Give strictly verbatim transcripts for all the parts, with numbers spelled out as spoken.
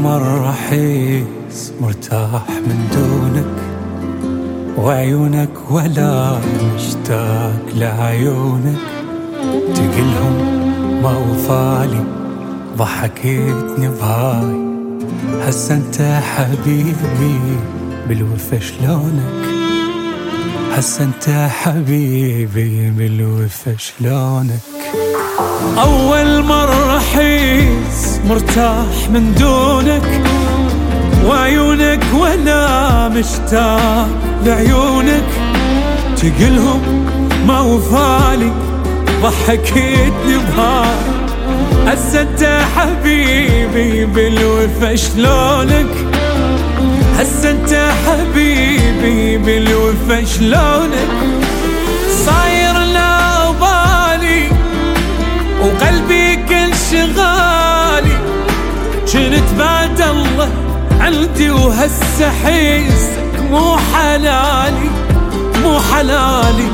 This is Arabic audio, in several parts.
مرة أحس مرتاح من دونك، وعيونك ولا مشتاق لعيونك، تقلهم ما وفالي ضحكتني بهاي. هسه انت حبيبي بالوفا شلونك، هسه انت حبيبي بالوفا شلونك. أول مرة أحس مرتاح من دونك، وعيونك ولا مشتاق لعيونك، تقلهم ما وفالي ضحكتني بهاي. هسه انت حبيبي بالوفا شلونك، هسه انت حبيبي بالوفا شلونك. صاير لا بالي وقلبي كل شغالي، جنت بعد الله عندي وهسه حسك مو حلالي مو حلالي.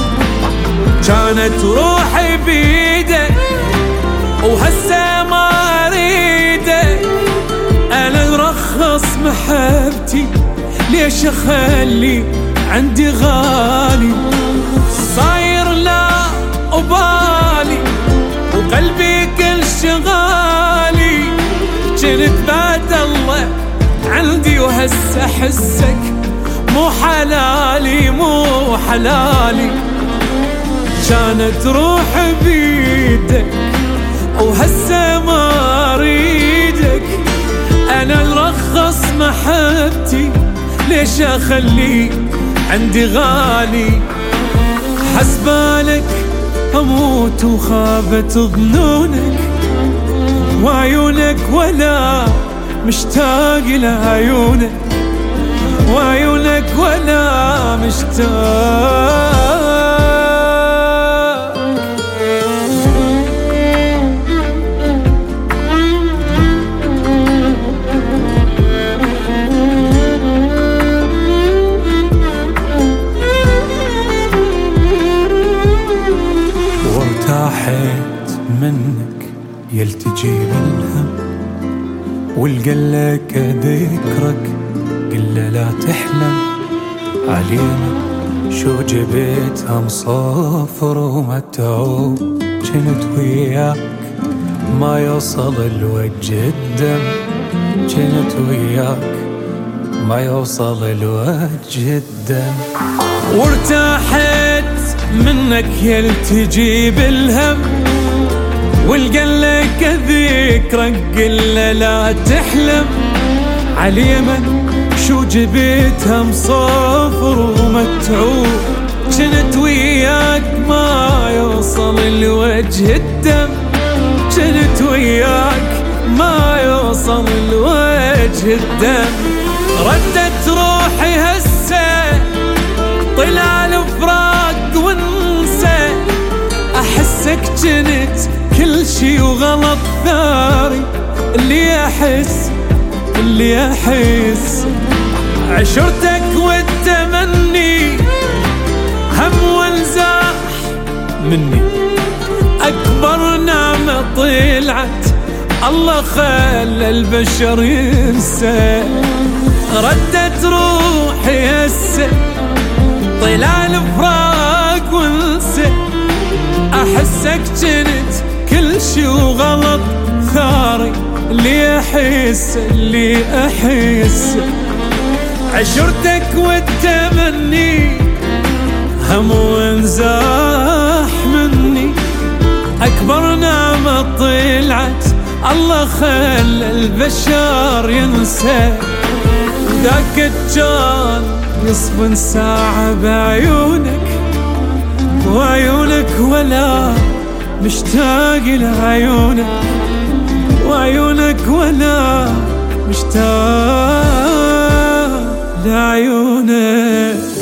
كانت روحي بيدك وهسه ما اريدك، انا ارخص محبتي ليش اخلي عندي غالي. صاير لا أبالي وقلبي كل شغالي، جنت بعد الله عندي وهسه حسك مو حلالي مو حلالي. كانت روحي بيدك وهسه ما اريدك، انا نرخص محبتي ليش اخلي عندي غالي. حسبالك اموت وخابت ظنونك، وعيونك ولا مشتاق لعيونك، وعيونك ولا مشتاق. وارتاحت منك يلتجي بالهم، والقلك ذكرك قل لا تحلم. علينا شو جبتها مصافر ومتعوب، جنت وياك ما يوصل الوجه الدم، جنت وياك ما يوصل الوجه الدم. وارتاحت منك يلتجي بالهم، والقلك ذكرك قل لا تحلم. عاليمن شو جبتها مصافر ومتعوب، جنت وياك ما يوصل الوجه الدم، جنت وياك ما يوصل الوجه الدم. ردت روحي هسه طلع الفراق ونسى، احسك جنت كل شي وغلط ثاري. اللي احس اللي احس عشرتك والتمني هم وانزاح مني، اكبر نعمة طلعت الله خلى البشر ينسى. ردت روحي هسه طلع الفراق ونسى، احسك جنت كل شي وغلط ثاري. اللي احس اللي احس عشرتك والتمني هم وانزاح مني، اكبر نعمة طلعت الله خلى البشر ينسى. ذاك كان يصفن ساعة بعيونك، وعيونك ولا مشتاق لعيونك، وعيونك ولا مشتاق لعيونك.